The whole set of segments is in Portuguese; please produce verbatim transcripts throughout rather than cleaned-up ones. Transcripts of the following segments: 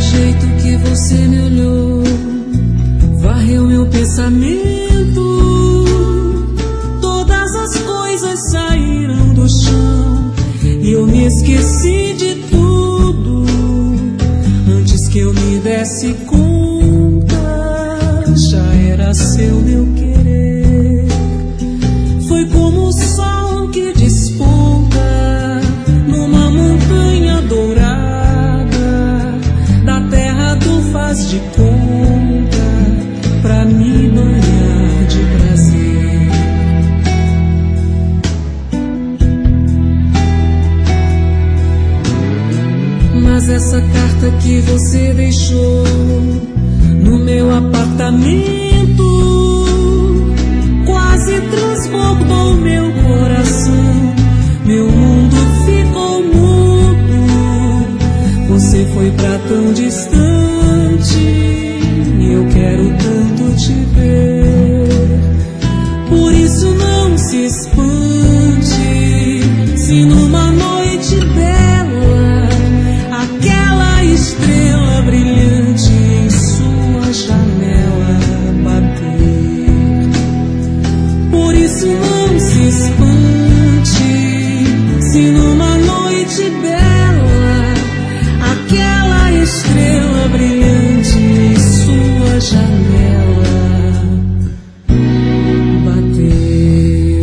jeito que você me olhou, varreu meu pensamento. Todas as coisas saíram do chão e eu me esqueci de tudo. Antes que eu me desse conta, já era seu meu querer. Foi como o sol que desponta numa montanha dourada, da terra do faz de conta, pra me banhar de prazer. Mas essa carta que você deixou no meu apartamento quase transbordou meu coração. Meu mundo ficou mudo. Você foi pra tão distante, eu quero tanto te ver. Por isso não se espante se numa noite bela aquela estrela brilhante em sua janela bater. Por isso não se espante se numa noite bela aquela estrela brilhante em sua janela bater.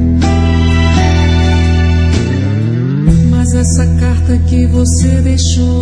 Essa carta que você deixou